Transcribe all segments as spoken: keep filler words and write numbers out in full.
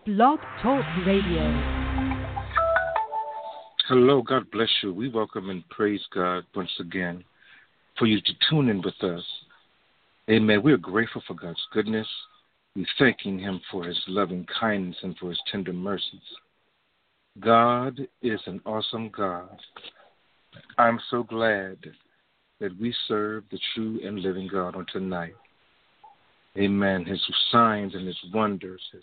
Blog Talk Radio. Hello, God bless you. We welcome and praise God once again for you to tune in with us. Amen. We are grateful for God's goodness. We're thanking Him for His loving kindness and for His tender mercies. God is an awesome God. I'm so glad that we serve the true and living God on tonight. Amen. His signs and His wonders, His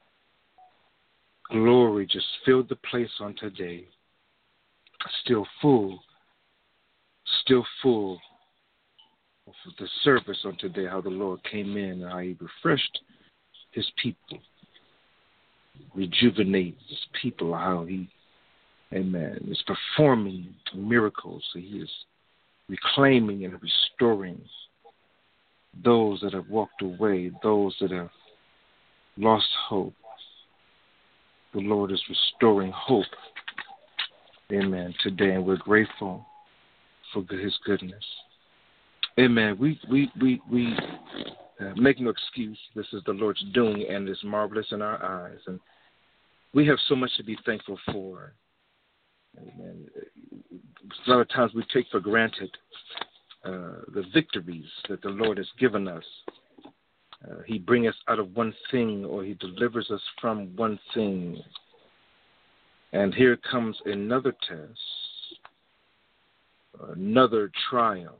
glory just filled the place on today. Still full, still full of the service on today, how the Lord came in and how He refreshed His people, rejuvenates His people, how He, amen, is performing miracles. He is reclaiming and restoring those that have walked away, those that have lost hope. The Lord is restoring hope. Amen. Today, and we're grateful for His goodness. Amen. We we we we uh, make no excuse. This is the Lord's doing, and it's marvelous in our eyes. And we have so much to be thankful for. Amen. A lot of times we take for granted uh, the victories that the Lord has given us. Uh, he brings us out of one thing, or He delivers us from one thing. And here comes another test, another trial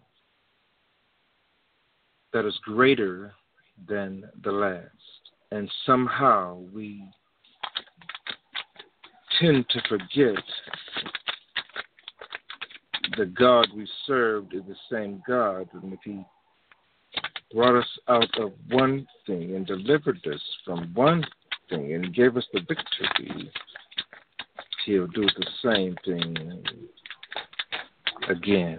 that is greater than the last. And somehow we tend to forget the God we served is the same God. And if He brought us out of one thing and delivered us from one thing and gave us the victory, He'll do the same thing again.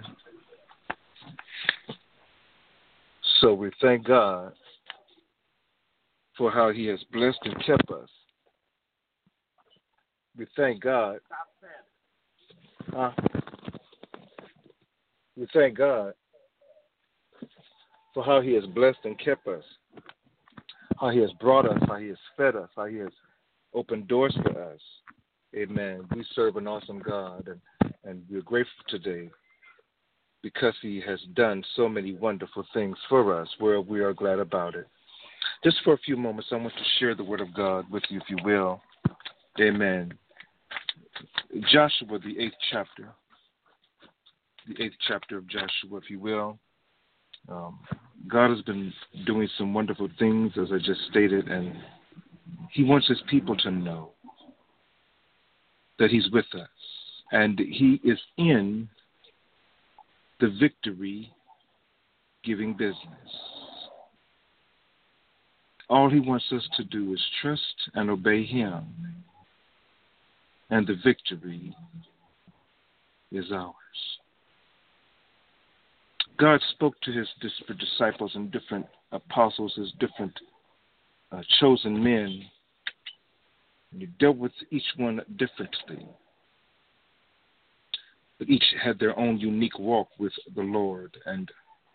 So we thank God for how He has blessed and kept us. We thank God. Huh? We thank God for how He has blessed and kept us, how He has brought us, how He has fed us, how He has opened doors for us. Amen. We serve an awesome God, and, and we're grateful today because He has done so many wonderful things for us, where we are glad about it. Just for a few moments, I want to share the Word of God with you, if you will. Amen. Joshua, the eighth chapter. The eighth chapter of Joshua, if you will. Um, God has been doing some wonderful things, as I just stated, and He wants His people to know that He's with us, and He is in the victory-giving business. All He wants us to do is trust and obey Him, and the victory is ours. God spoke to His different disciples and different apostles, His different uh, chosen men, and He dealt with each one differently. But each had their own unique walk with the Lord. And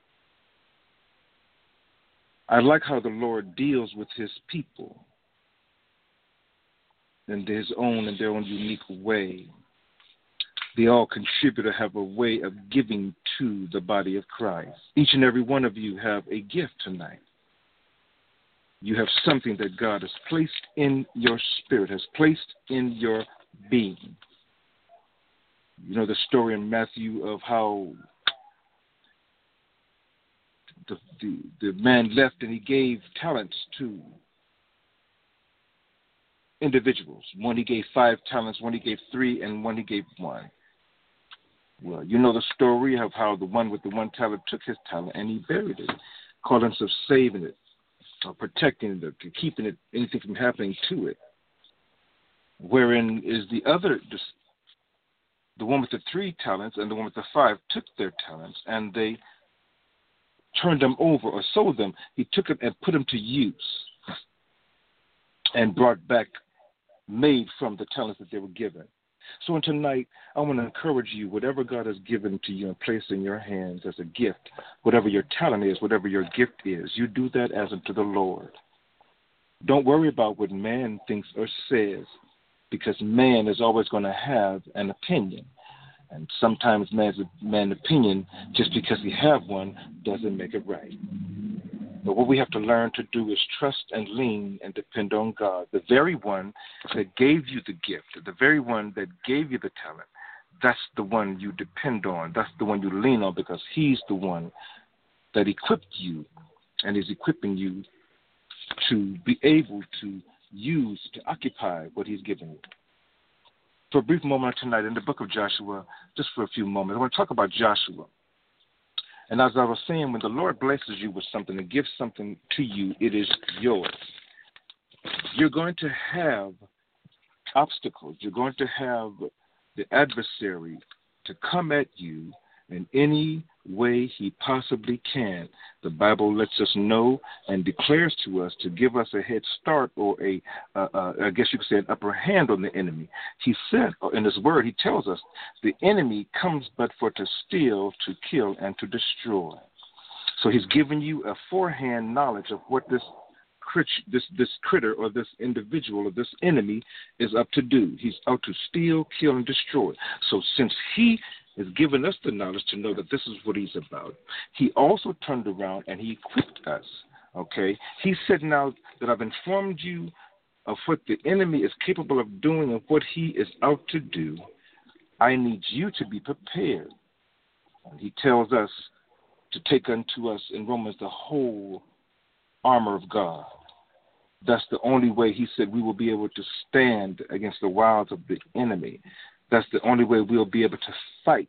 I like how the Lord deals with His people in His own and their own unique way. They all contribute or have a way of giving to the body of Christ. Each and every one of you have a gift tonight. You have something that God has placed in your spirit, has placed in your being. You know the story in Matthew of how the, the, the man left and he gave talents to individuals. One he gave five talents, one he gave three, and one he gave one. Well, you know the story of how the one with the one talent took his talent and he buried it, called himself saving it, or protecting it, or keeping it, anything from happening to it. Wherein is the other, the one with the three talents and the one with the five took their talents and they turned them over or sold them. He took them and put them to use and brought back made from the talents that they were given. So tonight, I want to encourage you, whatever God has given to you and placed in your hands as a gift, whatever your talent is, whatever your gift is, you do that as unto the Lord. Don't worry about what man thinks or says, because man is always going to have an opinion. And sometimes man's, man's opinion, just because he have one, doesn't make it right. But what we have to learn to do is trust and lean and depend on God, the very one that gave you the gift, the very one that gave you the talent. That's the one you depend on. That's the one you lean on, because he's the one that equipped you and is equipping you to be able to use, to occupy what he's given you. For a brief moment tonight in the book of Joshua, just for a few moments, I want to talk about Joshua. And as I was saying, when the Lord blesses you with something and gives something to you, it is yours. You're going to have obstacles. You're going to have the adversary to come at you in any way he possibly can. The Bible lets us know and declares to us to give us a head start, or a, uh, uh, I guess you could say, an upper hand on the enemy. He said in his word, he tells us, the enemy comes but for to steal, to kill, and to destroy. So he's given you a forehand knowledge of what this this this critter or this individual or this enemy is up to do. He's out to steal, kill, and destroy. So since he has given us the knowledge to know that this is what he's about, he also turned around and he equipped us, okay? He said, now that I've informed you of what the enemy is capable of doing and what he is out to do, I need you to be prepared. And he tells us to take unto us in Romans the whole armor of God. That's the only way, he said, we will be able to stand against the wiles of the enemy. That's the only way we'll be able to fight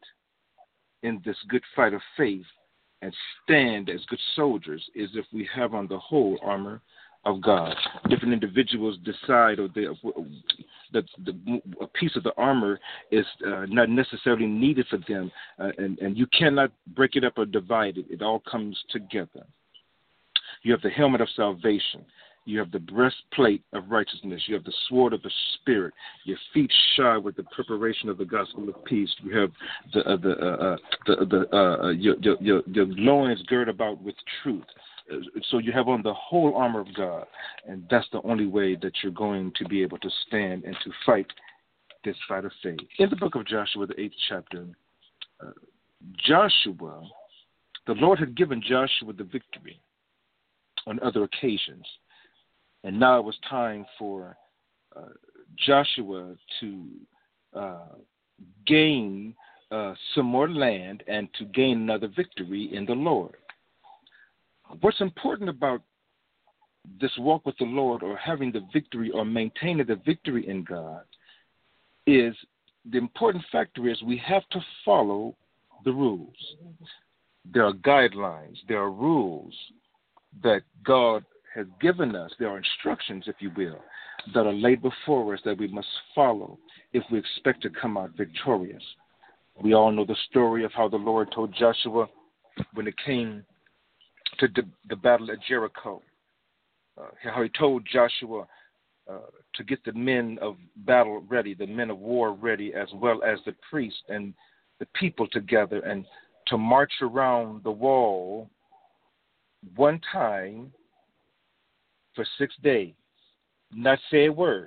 in this good fight of faith and stand as good soldiers, is if we have on the whole armor of God. Different individuals decide or they, that the, a piece of the armor is uh, not necessarily needed for them, uh, and, and you cannot break it up or divide it. It all comes together. You have the helmet of salvation. You have the breastplate of righteousness. You have the sword of the Spirit. Your feet shod with the preparation of the gospel of peace. You have the uh, the uh, uh, the, the uh, your, your your your loins girt about with truth. So you have on the whole armor of God, and that's the only way that you're going to be able to stand and to fight this fight of faith. In the book of Joshua, the eighth chapter, uh, Joshua, the Lord had given Joshua the victory on other occasions. And now it was time for uh, Joshua to uh, gain uh, some more land and to gain another victory in the Lord. What's important about this walk with the Lord, or having the victory or maintaining the victory in God, is the important factor is we have to follow the rules. There are guidelines, there are rules that God has given us. There are instructions, if you will, that are laid before us that we must follow if we expect to come out victorious. We all know the story of how the Lord told Joshua when it came to the, the battle at Jericho, uh, how he told Joshua uh, to get the men of battle ready, the men of war ready, as well as the priests and the people together, and to march around the wall one time for six days, not say a word.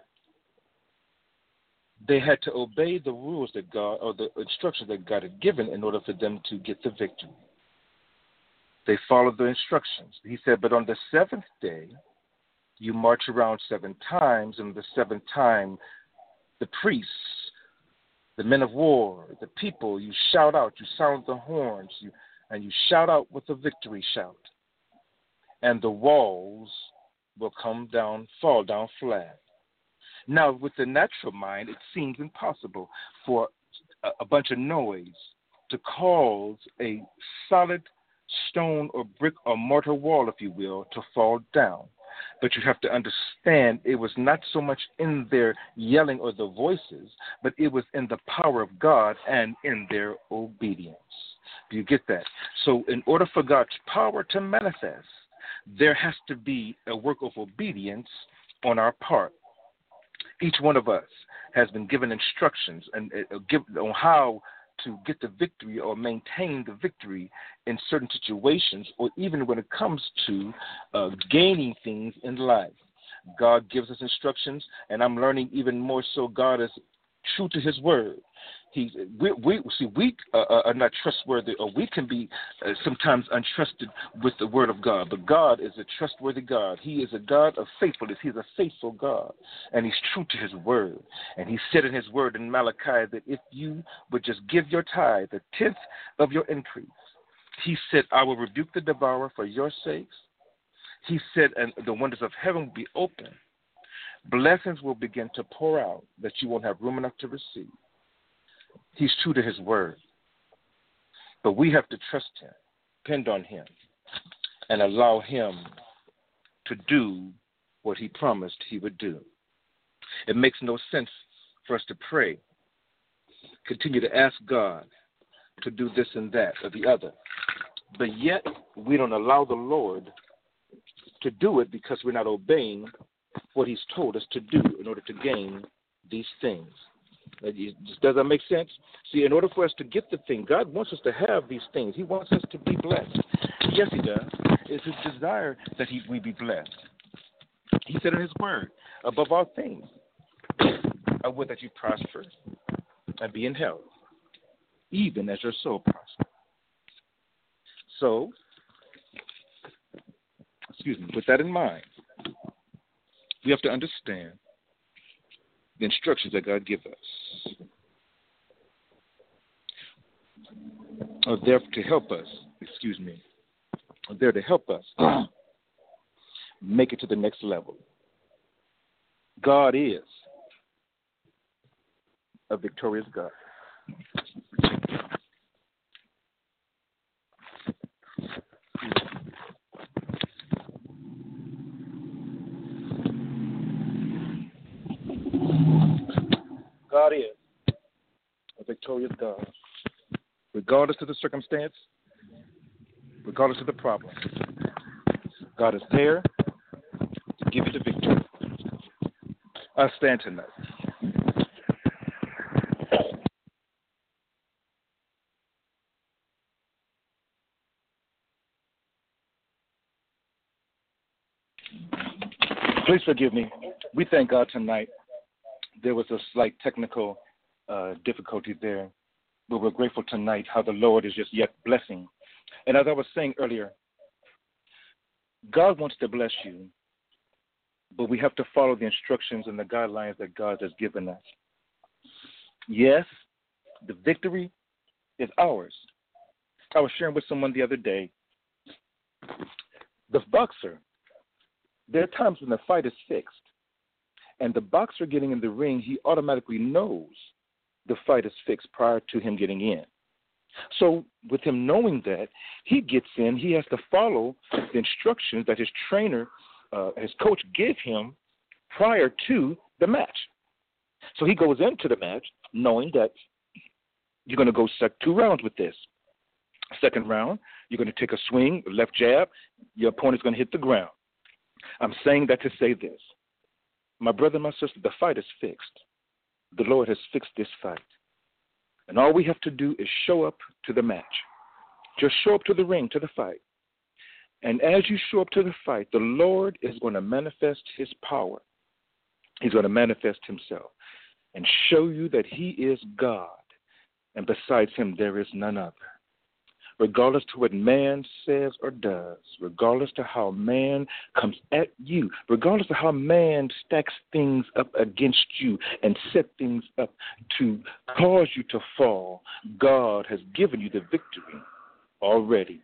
They had to obey the rules that God, or the instructions that God had given, in order for them to get the victory. They followed the instructions. He said, but on the seventh day, you march around seven times, and the seventh time, the priests, the men of war, the people, you shout out, you sound the horns, you, and you shout out with a victory shout. And the walls will come down, fall down flat. Now, with the natural mind, it seems impossible for a, a bunch of noise to cause a solid stone or brick or mortar wall, if you will, to fall down. But you have to understand, it was not so much in their yelling or the voices, but it was in the power of God and in their obedience. Do you get that? So in order for God's power to manifest, there has to be a work of obedience on our part. Each one of us has been given instructions and uh, give, on how to get the victory or maintain the victory in certain situations, or even when it comes to uh, gaining things in life. God gives us instructions, and I'm learning even more so God is true to his word. He, we, we see, we uh, are not trustworthy, or we can be uh, sometimes untrusted with the word of God. But God is a trustworthy God. He is a God of faithfulness. He's a faithful God, and he's true to his word. And he said in his word in Malachi that if you would just give your tithe, the tenth of your increase, he said, I will rebuke the devourer for your sakes. He said, and the windows of heaven will be open. Blessings will begin to pour out that you won't have room enough to receive. He's true to his word. But we have to trust him, depend on him, and allow him to do what he promised he would do. It makes no sense for us to pray, continue to ask God to do this and that or the other, but yet we don't allow the Lord to do it because we're not obeying what he's told us to do in order to gain these things. Does that make sense? See, in order for us to get the thing, God wants us to have these things. He wants us to be blessed. Yes, he does. It's his desire that he, we be blessed. He said in his word, above all things, I would that you prosper and be in health, even as your soul prospers. So, excuse me, with that in mind, we have to understand the instructions that God gives us are there to help us, excuse me, are there to help us make it to the next level. God is a victorious God. God is a victorious God. Regardless of the circumstance, regardless of the problem, God is there to give you the victory. I stand tonight. Please forgive me. We thank God tonight. There was a slight technical uh, difficulty there, but we're grateful tonight how the Lord is just yet blessing. And as I was saying earlier, God wants to bless you, but we have to follow the instructions and the guidelines that God has given us. Yes, the victory is ours. I was sharing with someone the other day, the boxer, there are times when the fight is fixed, and the boxer getting in the ring, he automatically knows the fight is fixed prior to him getting in. So with him knowing that, he gets in, he has to follow the instructions that his trainer, uh, his coach gave him prior to the match. So he goes into the match knowing that you're going to go sec- two rounds with this. Second round, you're going to take a swing, left jab, your opponent's going to hit the ground. I'm saying that to say this. My brother and my sister, the fight is fixed. The Lord has fixed this fight. And all we have to do is show up to the match. Just show up to the ring, to the fight. And as you show up to the fight, the Lord is going to manifest his power. He's going to manifest himself and show you that he is God. And besides him, there is none other. Regardless to what man says or does, regardless to how man comes at you, regardless to how man stacks things up against you and set things up to cause you to fall, God has given you the victory already.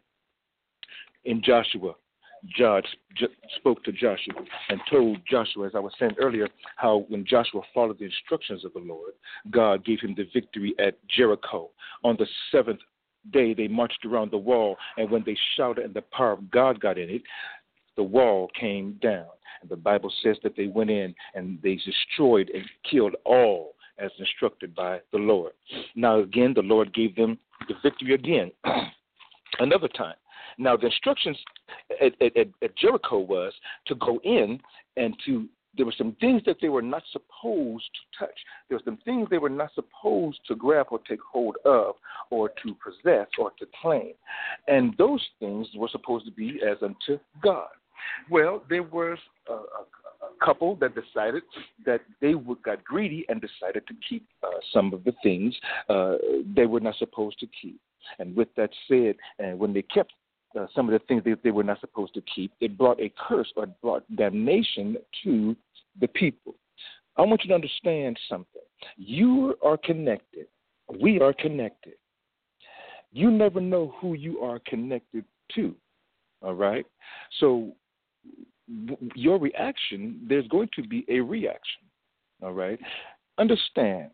In Joshua, God spoke to Joshua and told Joshua, as I was saying earlier, how when Joshua followed the instructions of the Lord, God gave him the victory at Jericho. On the seventh day, they marched around the wall, and when they shouted and the power of God got in it, the wall came down. And the Bible says that they went in and they destroyed and killed all as instructed by the Lord. Now, again, the Lord gave them the victory again, another time. Now, the instructions at, at, at Jericho was to go in and to, there were some things that they were not supposed to touch. There were some things they were not supposed to grab or take hold of or to possess or to claim. And those things were supposed to be as unto God. Well, there was a, a, a couple that decided that they would, got greedy and decided to keep uh, some of the things uh, they were not supposed to keep. And with that said, and when they kept uh, some of the things that they were not supposed to keep, it brought a curse or brought damnation to the people. I want you to understand something. You are connected. We are connected. You never know who you are connected to, all right? So w- your reaction, there's going to be a reaction, all right? Understand,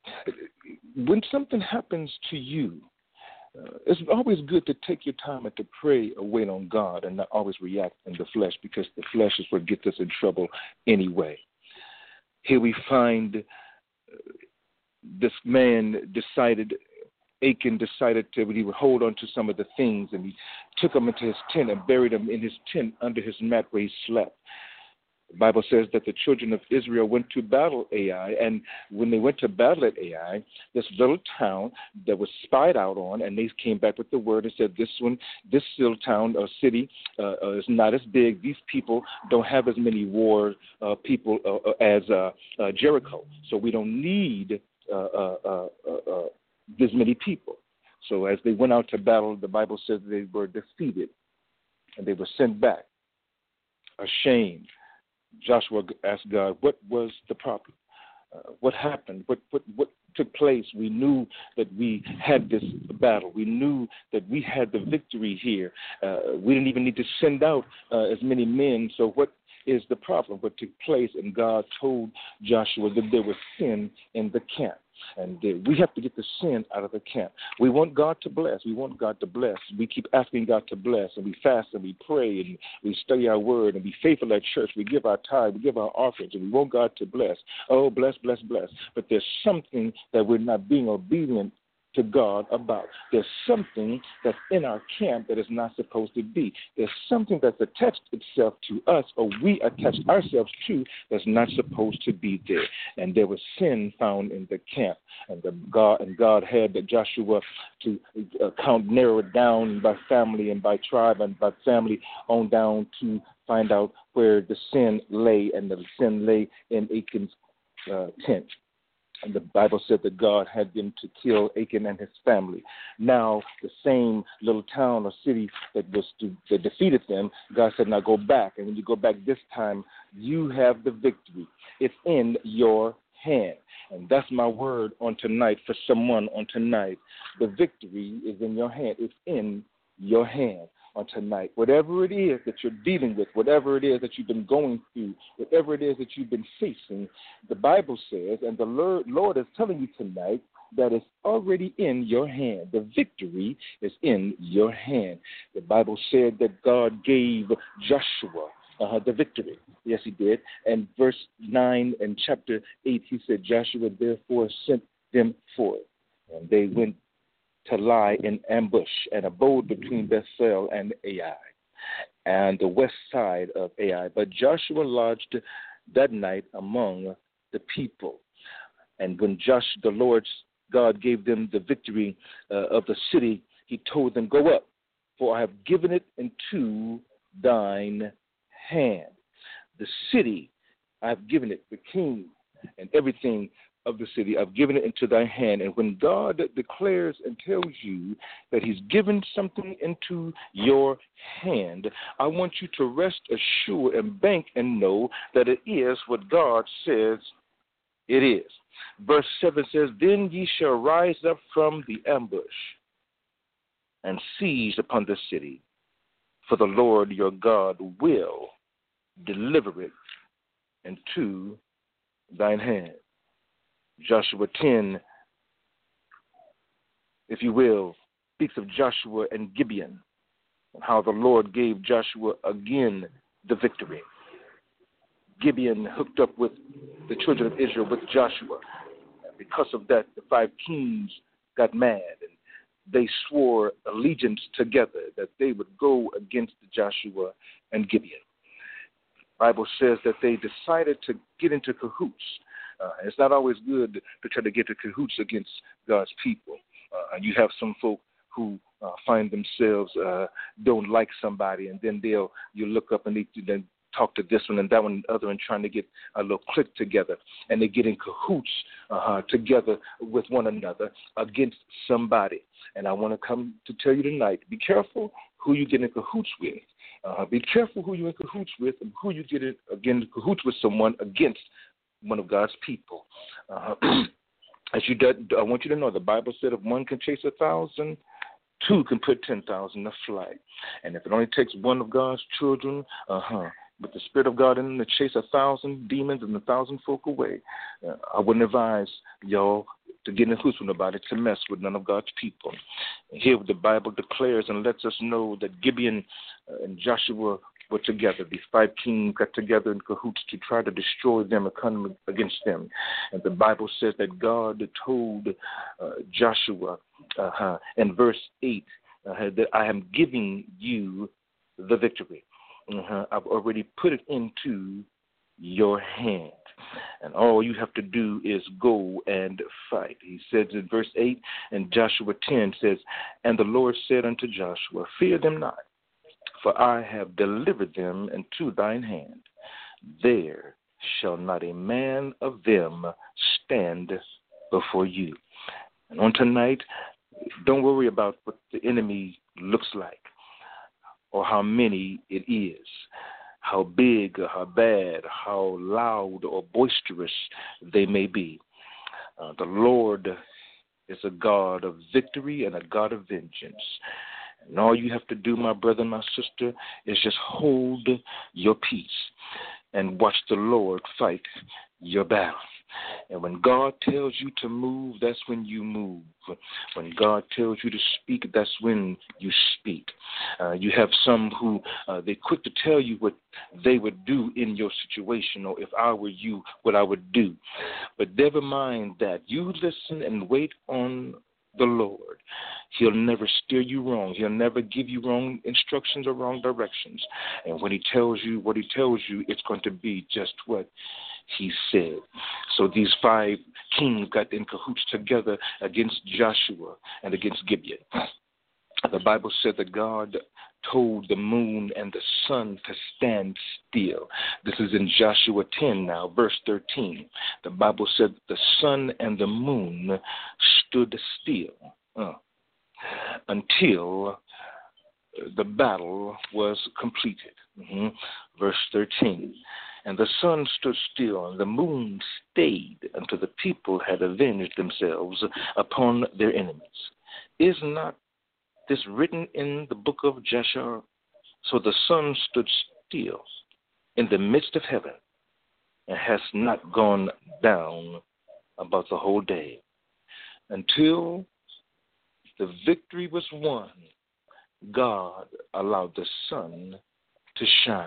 when something happens to you, uh, it's always good to take your time and to pray or wait on God and not always react in the flesh, because the flesh is what gets us in trouble anyway. Here we find uh, this man decided, Achan decided to, he would hold on to some of the things, and he took them into his tent and buried them in his tent under his mat where he slept. The Bible says that the children of Israel went to battle Ai, and when they went to battle at Ai, this little town that was spied out on, and they came back with the word and said, this one, this little town or city uh, uh, is not as big. These people don't have as many war uh, people uh, uh, as uh, uh, Jericho, so we don't need uh, uh, uh, uh, uh, this many people. So as they went out to battle, the Bible says they were defeated, and they were sent back, ashamed. Joshua asked God, what was the problem? Uh, what happened? What, what what took place? We knew that we had this battle. We knew that we had the victory here. Uh, we didn't even need to send out uh, as many men. So what is the problem? What took place? And God told Joshua that there was sin in the camp. And uh, we have to get the sin out of the camp. We want God to bless. We want God to bless. We keep asking God to bless, and we fast and we pray and we study our word and be faithful at church. We give our tithe, we give our offerings, and we want God to bless. Oh, bless, bless, bless. But there's something that we're not being obedient to God about. There's something that's in our camp that is not supposed to be. There's something that's attached itself to us, or we attach ourselves to, that's not supposed to be there. And there was sin found in the camp. And the God and God had Joshua to uh, count, narrow it down by family and by tribe and by family on down to find out where the sin lay, and the sin lay in Achan's uh, tent. And the Bible said that God had them to kill Achan and his family. Now, the same little town or city that was to, that defeated them, God said, now go back. And when you go back this time, you have the victory. It's in your hand. And that's my word on tonight for someone on tonight. The victory is in your hand. It's in your hand on tonight. Whatever it is that you're dealing with, whatever it is that you've been going through, whatever it is that you've been facing, the Bible says, and the Lord, Lord is telling you tonight, that it's already in your hand. The victory is in your hand. The Bible said that God gave Joshua uh, the victory. Yes, he did. And verse nine and chapter eight, he said, Joshua therefore sent them forth. And they went to lie in ambush and abode between Bethel and Ai, and the west side of Ai. But Joshua lodged that night among the people. And when Josh, the Lord's God, gave them the victory uh, of the city, he told them, go up, for I have given it into thine hand. The city, I have given it, the king and everything of the city, I've given it into thy hand. And when God declares and tells you that he's given something into your hand, I want you to rest assured and bank and know that it is what God says it is. Verse seven says, then ye shall rise up from the ambush and seize upon the city, for the Lord your God will deliver it into thine hand. Joshua ten, if you will, speaks of Joshua and Gibeon, and how the Lord gave Joshua again the victory. Gibeon hooked up with the children of Israel, with Joshua. And because of that, the five kings got mad, and they swore allegiance together that they would go against Joshua and Gibeon. The Bible says that they decided to get into cahoots. Uh, it's not always good to try to get to cahoots against God's people. Uh, you have some folk who uh, find themselves uh, don't like somebody, and then they'll you look up and they, then talk to this one and that one and the other and trying to get a little clique together. And they get in cahoots uh, together with one another against somebody. And I want to come to tell you tonight, be careful who you get in cahoots with. Uh, be careful who you're in cahoots with and who you get in, again, in cahoots with someone against one of God's people. Uh, as you do, I want you to know the Bible said if one can chase a thousand, two can put ten thousand to flight. And if it only takes one of God's children, uh-huh, with the Spirit of God in them to chase a thousand demons and a thousand folk away, uh, I wouldn't advise y'all to get in cahoots with nobody, to mess with none of God's people. And here the Bible declares and lets us know that Gibeon uh, and Joshua were together. These five kings got together in cahoots to try to destroy them and come against them. And the Bible says that God told uh, Joshua uh, in verse eight uh, that I am giving you the victory. Uh-huh. I've already put it into your hand. And all you have to do is go and fight. He says in verse eight, and Joshua ten says, and the Lord said unto Joshua, fear them not, for I have delivered them into thine hand. There shall not a man of them stand before you. And on tonight, don't worry about what the enemy looks like or how many it is, how big or how bad, how loud or boisterous they may be. Uh, the Lord is a God of victory and a God of vengeance. And all you have to do, my brother and my sister, is just hold your peace and watch the Lord fight your battle. And when God tells you to move, that's when you move. When God tells you to speak, that's when you speak. Uh, you have some who, uh, they're quick to tell you what they would do in your situation, or if I were you, what I would do. But never mind that. You listen and wait on the Lord. He'll never steer you wrong. He'll never give you wrong instructions or wrong directions. And when he tells you what he tells you, it's going to be just what he said. So these five kings got in cahoots together against Joshua and against Gibeon. The Bible said that God told the moon and the sun to stand still. This is in Joshua ten now, verse thirteen. The Bible said the sun and the moon stood still uh, until the battle was completed. Mm-hmm. Verse thirteen. And the sun stood still, and the moon stayed until the people had avenged themselves upon their enemies. Is not this written in the book of Jasher? So the sun stood still in the midst of heaven, and has not gone down about the whole day, until the victory was won. God allowed the sun to shine.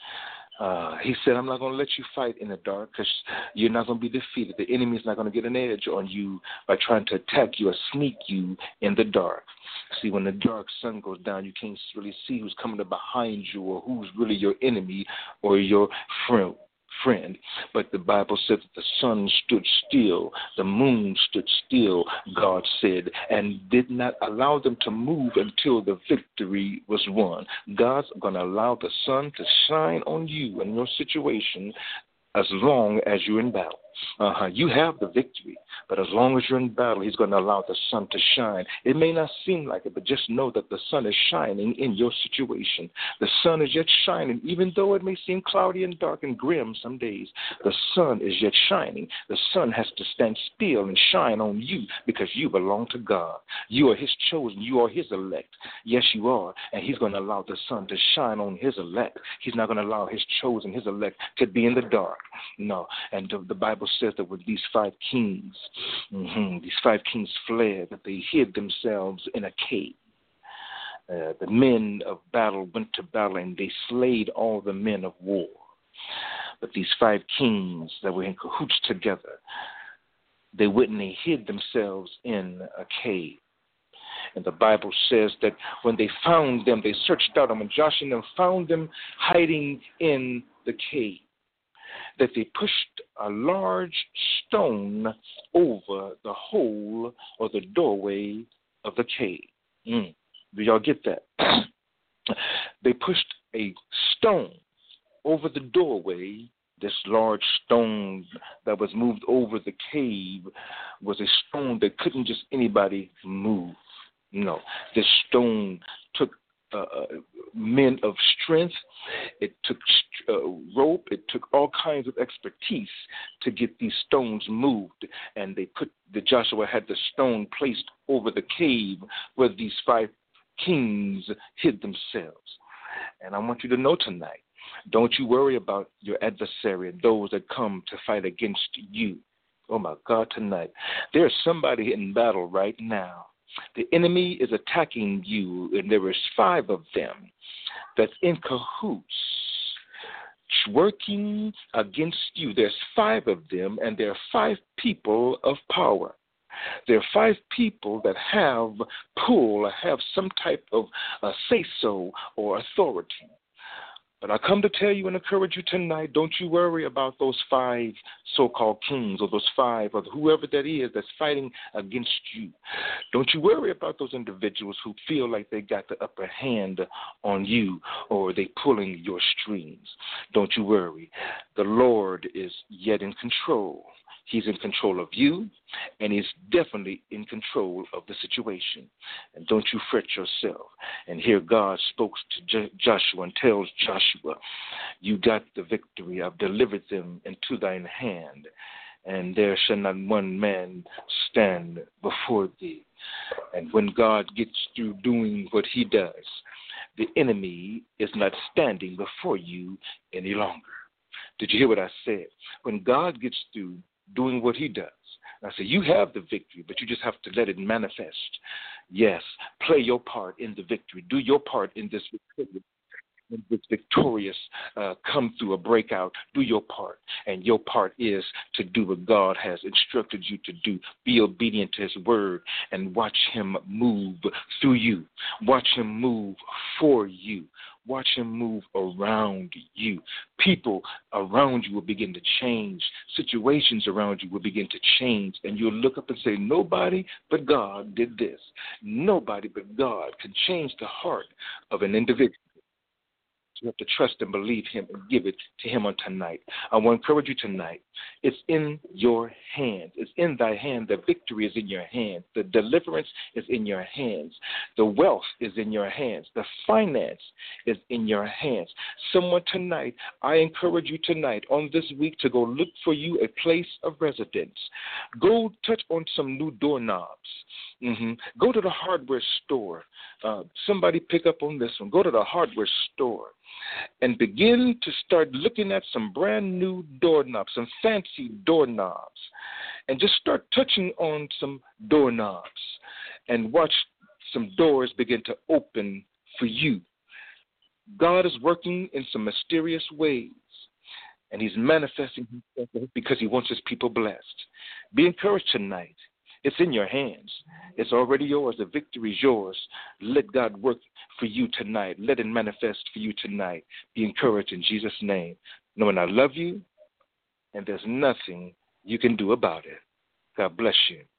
Uh, he said, I'm not going to let you fight in the dark, because you're not going to be defeated. The enemy is not going to get an edge on you by trying to attack you or sneak you in the dark. See, when the dark sun goes down, you can't really see who's coming up behind you or who's really your enemy or your friend. friend. But the Bible said that the sun stood still, the moon stood still, God said, and did not allow them to move until the victory was won. God's going to allow the sun to shine on you and your situation as long as you're in battle. Uh-huh. You have the victory, but as long as you're in battle, he's going to allow the sun to shine. It may not seem like it, but just know that the sun is shining in your situation. The sun is yet shining, even though it may seem cloudy and dark and grim some days. The sun is yet shining. The sun has to stand still and shine on you because you belong to God. You are his chosen. You are his elect. Yes, you are, and he's going to allow the sun to shine on his elect. He's not going to allow his chosen, his elect, to be in the dark. No, and the Bible says that when these five kings, mm-hmm, these five kings fled, that they hid themselves in a cave. Uh, the men of battle went to battle, and they slayed all the men of war. But these five kings that were in cahoots together, they went and they hid themselves in a cave. And the Bible says that when they found them, they searched out them, and Joshua and them found them hiding in the cave, that they pushed a large stone over the hole or the doorway of the cave. Mm. Do y'all get that? They pushed a stone over the doorway, this large stone that was moved over the cave was a stone that couldn't just anybody move. No, this stone took uh, men of strength. It took uh, rope. It took all kinds of expertise to get these stones moved. And they put the Joshua had the stone placed over the cave where these five kings hid themselves. And I want you to know tonight, don't you worry about your adversary and those that come to fight against you. Oh, my God, tonight. There's somebody in battle right now. The enemy is attacking you, and there is five of them that's in cahoots working against you. There's five of them, and there are five people of power. There are five people that have pull, have some type of uh, say-so or authority. But I come to tell you and encourage you tonight, don't you worry about those five so-called kings or those five or whoever that is that's fighting against you. Don't you worry about those individuals who feel like they got the upper hand on you or they pulling your strings. Don't you worry. The Lord is yet in control. He's in control of you, and he's definitely in control of the situation. And don't you fret yourself. And here God spoke to J- Joshua and tells Joshua, you got the victory. I've delivered them into thine hand, and there shall not one man stand before thee. And when God gets through doing what he does, the enemy is not standing before you any longer. Did you hear what I said? When God gets through doing what he does, I say, you have the victory, but you just have to let it manifest. Yes, play your part in the victory. Do your part in this victory. In this victorious uh, come through a breakout. Do your part. And your part is to do what God has instructed you to do. Be obedient to his word and watch him move through you. Watch him move for you. Watch him move around you. People around you will begin to change. Situations around you will begin to change. And you'll look up and say, nobody but God did this. Nobody but God can change the heart of an individual. You have to trust and believe him and give it to him on tonight. I want to encourage you tonight. It's in your hands. It's in thy hand. The victory is in your hands. The deliverance is in your hands. The wealth is in your hands. The finance is in your hands. Someone tonight, I encourage you tonight on this week to go look for you a place of residence. Go touch on some new doorknobs. Mm-hmm. Go to the hardware store. Uh, somebody pick up on this one. Go to the hardware store and begin to start looking at some brand new doorknobs, some fancy doorknobs, and just start touching on some doorknobs and watch some doors begin to open for you. God is working in some mysterious ways, and he's manifesting himself because he wants his people blessed. Be encouraged tonight. It's in your hands. It's already yours. The victory is yours. Let God work for you tonight. Let it manifest for you tonight. Be encouraged in Jesus' name. Knowing I love you, and there's nothing you can do about it. God bless you.